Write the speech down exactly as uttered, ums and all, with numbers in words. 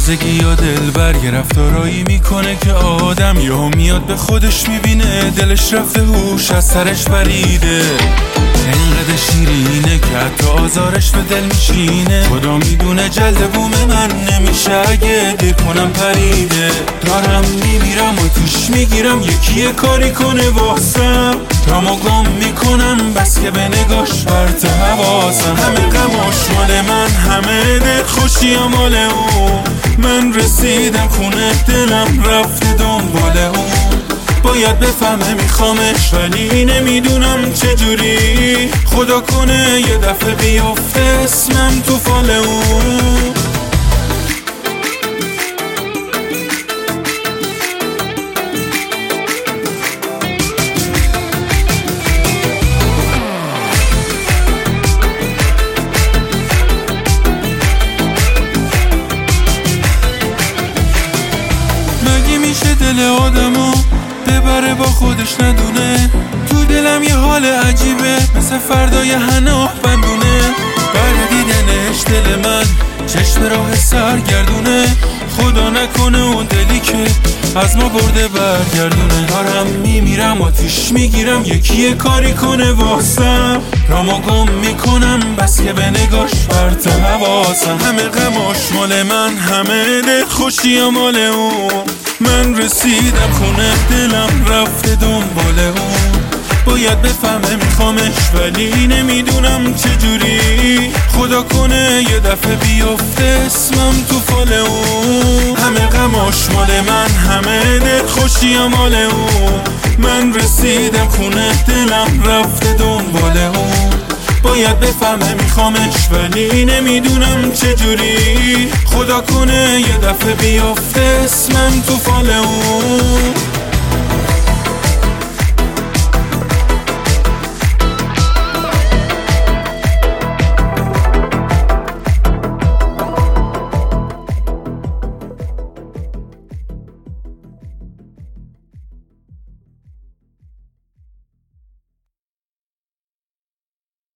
تازگی یا دلبر یه رفتارایی میکنه که آدم یهو میاد به خودش میبینه دلش رفته هوش از سرش پریده. اینقدر شیرینه که حتی آزارش به دل میشینه. خدا میدونه جلد بوم من نمیشه اگه دیر کنم پریده. دارم میمیرم و توش میگیرم یکی یه کاری کنه واسم. رامو گم میکنم بس که به نگاش برت حواسم. همه غماش مال من، همه دل خوشی مال اون. من رسیدم خونه دلم رفته دنبال اون. باید بفهمه میخوامش ولی نمیدونم چجوری. خدا کنه یه دفعه بیفته اسمم تو فال اون. مگه میشه دل آدمو ببره با خودش ندونه؟ تو دلم یه حال عجیبه مثل فردای هناه بندونه. بر دیدنش دل من چشم راه سرگردونه. خدا نکنه اون دلی که از ما برده برگردونه. دارم میمیرم آتیش میگیرم یکی یه کاری کنه واسم. رامو گم میکنم بس که به نگاش برت حواسم. همه غماش مال من، همه دل خوشی مال اون. من رسیدم خونه دلم رفته دنبال اون. باید بفهمه میخوامش ولی نمیدونم چجوری. خدا کنه یه دفعه بیفته اسمم تو فال اون. همه غماش مال من، همه دل خوشی مال اون. من رسیدم خونه دلم رفته دنبال اون. باید بفهمه میخوامش ولی نمیدونم چجوری. خدا کنه یه دفعه بیفته اسمم تو فال اون.